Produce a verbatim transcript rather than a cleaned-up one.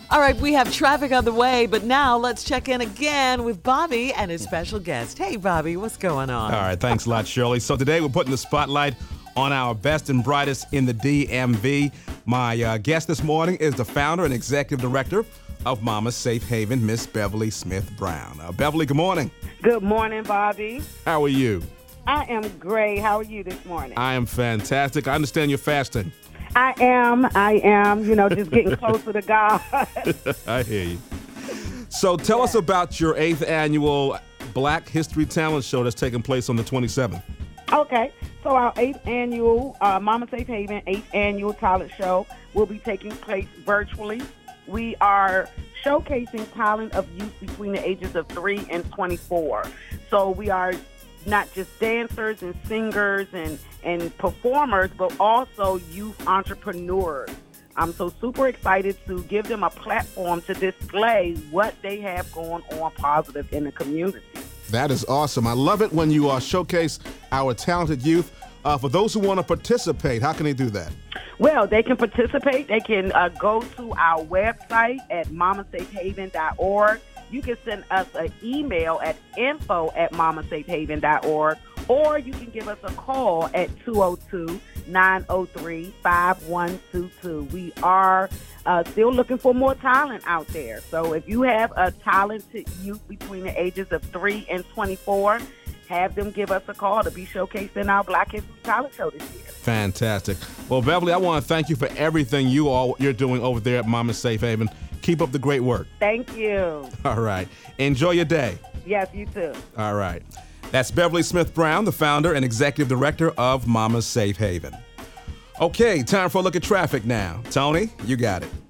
All right, we have traffic on the way, but now let's check in again with Bobby and his special guest. Hey, Bobby, what's going on? All right, thanks a lot, Shirley. So today we're putting the spotlight on our best and brightest in the D M V. My uh, guest this morning is the founder and executive director of Mama's Safe Haven, Miss Beverly Smith Brown. Uh, Beverly, good morning. Good morning, Bobby. How are you? I am great. How are you this morning? I am fantastic. I understand you're fasting. I am. I am. You know, just getting closer to God. I hear you. So tell Yeah. us about your eighth annual Black History Talent Show that's taking place on the twenty-seventh. Okay. So our eighth annual uh, Mama Safe Haven eighth annual talent show will be taking place virtually. We are showcasing talent of youth between the ages of three and twenty-four. So we are not just dancers and singers and, and performers, but also youth entrepreneurs. I'm so super excited to give them a platform to display what they have going on positive in the community. That is awesome. I love it when you uh, showcase our talented youth. Uh, for those who want to participate, how can they do that? Well, they can participate. They can uh, go to our website at mama safe haven dot org. You can send us an email at info at mama safe haven dot org, or you can give us a call at two oh two, nine oh three, five one two two. We are uh, still looking for more talent out there. So if you have a talented youth between the ages of three and twenty-four, have them give us a call to be showcased in our Black History Talent Show this year. Fantastic. Well, Beverly, I want to thank you for everything you all you're doing over there at Mama's Safe Haven. Keep up the great work. Thank you. All right. Enjoy your day. Yes, you too. All right. That's Beverly Smith Brown, the founder and executive director of Mama's Safe Haven. Okay, time for a look at traffic now. Tony, you got it.